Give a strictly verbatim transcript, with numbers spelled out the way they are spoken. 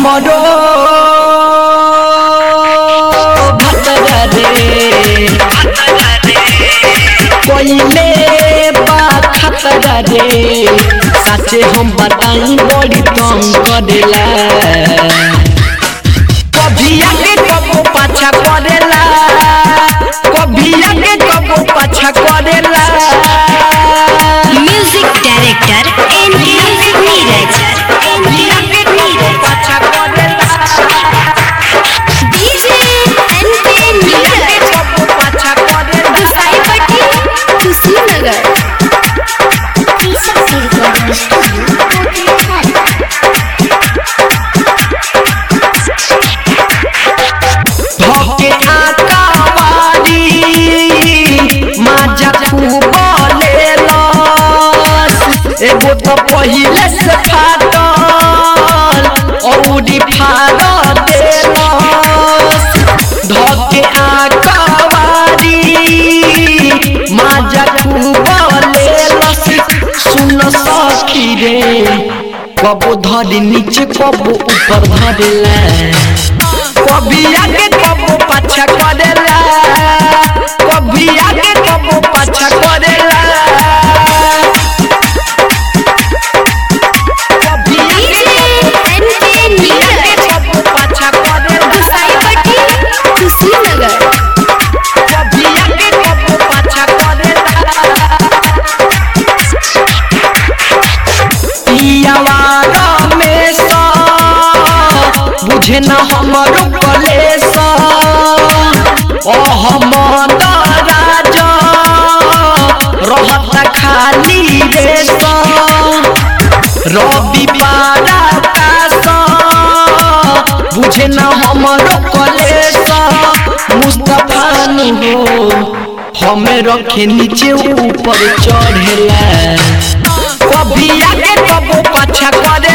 हमरो भतरा रे कोइले बा खतरा रे साचे हम बताई बड़ी तंग करेला कभी आगे कबो पाछा करेला कभी आगे कबो पाछा करेला म्यूजिक डायरेक्टर एन के नीरज कभी आगे कबो पाछा करेला डीजे एन के नीरज कबो पाछा करेला गुसाईपट्टी कुशीनगर धोके आकावारी माजा खूब लेलस एगो तो पहिले से फाटल औरी फाड़ देलस धोके आकावारी माजा खूब लेलस सुन सखी रे कबो धरी नीचे कबो ऊपर धरेला कभी आगे कबो पाछा करेला कभी आगे कबो पाछा करेला कभी डीजे एन के नीरज कबो पाछा करेला गुसाईपट्टी कुशीनगर कभी आगे कबो पाछा करेला पियावा में सा बुझे न हमरो कलेसा ओ हमद राजा रहत खाली रेसा रवि पारा कासा बुझे न हमरो कलेसा मुस्तफा हो हमें रखे नीचे ऊपर चढ़ेला कभी आगे कबो पाछा करे